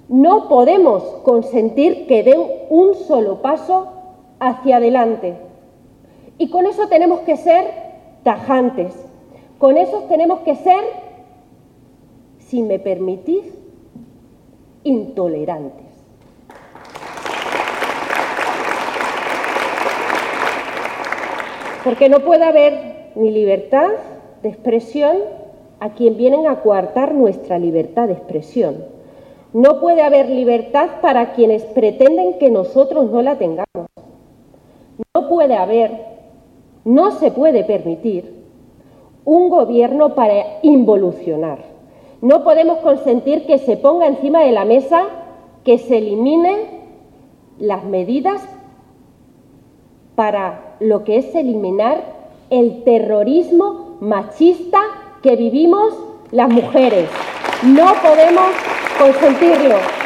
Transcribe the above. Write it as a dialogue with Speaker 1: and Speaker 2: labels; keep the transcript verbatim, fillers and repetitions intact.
Speaker 1: No podemos consentir que den un solo paso hacia adelante. Y con eso tenemos que ser tajantes. Con eso tenemos que ser, si me permitís, intolerantes. Porque no puede haber ni libertad de expresión a quien vienen a coartar nuestra libertad de expresión. No puede haber libertad para quienes pretenden que nosotros no la tengamos. No puede haber, no se puede permitir un gobierno para involucionar. No podemos consentir que se ponga encima de la mesa, que se eliminen las medidas para lo que es eliminar el terrorismo machista que vivimos las mujeres. No podemos consentirlo.